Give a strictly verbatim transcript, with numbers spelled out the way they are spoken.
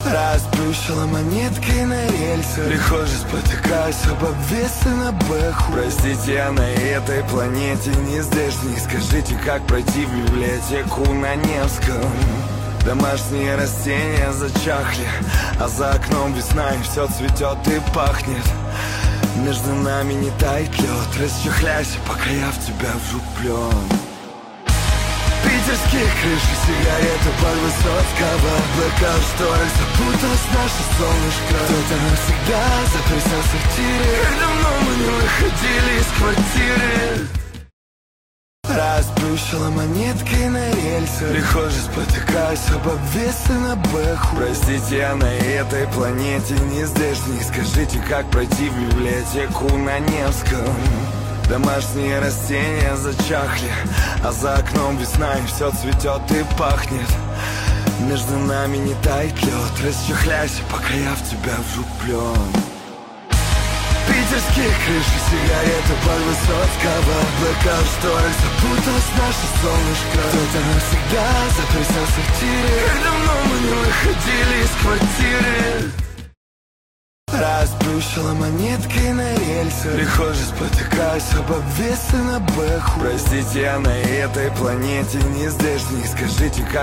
Расплющила монеткой на рельсы. Прихожу, спотыкаюсь об обвесы на бэху. Простите, я на этой планете не здешний. Скажите, как пройти в библиотеку на Невском? Домашние растения зачахли, а за окном весна, и все цветет и пахнет. Между нами не тает лед. Расчехляйся, пока я в тебя влюблен. Питерские крыши, сигареты под Высоцкого. Облака в шторах, запуталось наше солнышко. Кто-то навсегда запрятался в тире. Как давно мы не выходили из квартиры. Расплющила монеткой на рельсы. Прихожу, спотыкаюсь об обвесы на бэху. Простите, я на этой планете не здешний. Скажите, как пройти в библиотеку на Невском? Домашние растения зачахли, а за окном весна, и все цветет и пахнет. Между нами не тает лед. Расчехляйся, пока я в тебя влюблен. Питерские крыши, сигареты под Высоцкого. Облака в шторах, запуталось наше солнышко. Кто-то навсегда запрятался в тире. Как давно мы не выходили из квартиры. Расплющила монеткой на рельсы. Прихожу, спотыкаюсь об обвесы на бэху. Простите, я на этой планете не здешний. Скажите, как